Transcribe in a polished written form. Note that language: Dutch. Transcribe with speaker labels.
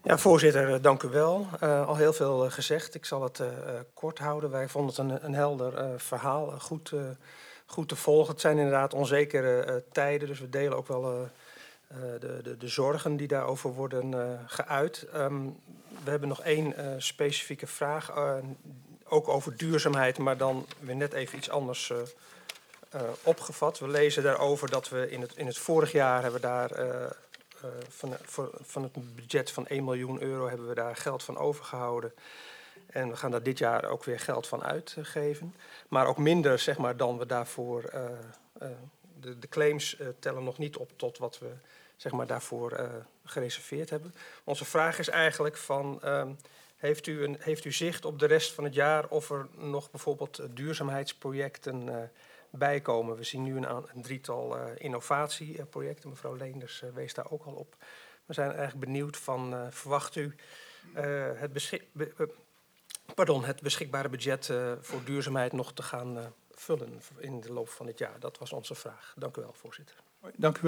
Speaker 1: Ja, voorzitter, dank u wel. Al heel veel gezegd. Ik zal het kort houden. Wij vonden het een helder verhaal, goed te volgen. Het zijn inderdaad onzekere tijden, dus we delen ook wel de zorgen die daarover worden geuit. We hebben nog één specifieke vraag, ook over duurzaamheid, maar dan weer net even iets anders opgevat. We lezen daarover dat we in het vorig jaar hebben daar van het budget van 1 miljoen euro hebben we daar geld van overgehouden. En we gaan daar dit jaar ook weer geld van uitgeven. Maar ook minder, zeg maar, dan we daarvoor... De claims tellen nog niet op tot wat we, zeg maar, daarvoor gereserveerd hebben. Onze vraag is eigenlijk van... heeft u zicht op de rest van het jaar of er nog bijvoorbeeld duurzaamheidsprojecten bijkomen? We zien nu een drietal innovatieprojecten. Mevrouw Leenders wees daar ook al op. We zijn eigenlijk benieuwd van, verwacht u het beschikbare budget voor duurzaamheid nog te gaan vullen in de loop van dit jaar? Dat was onze vraag. Dank u wel, voorzitter.
Speaker 2: Dank u wel.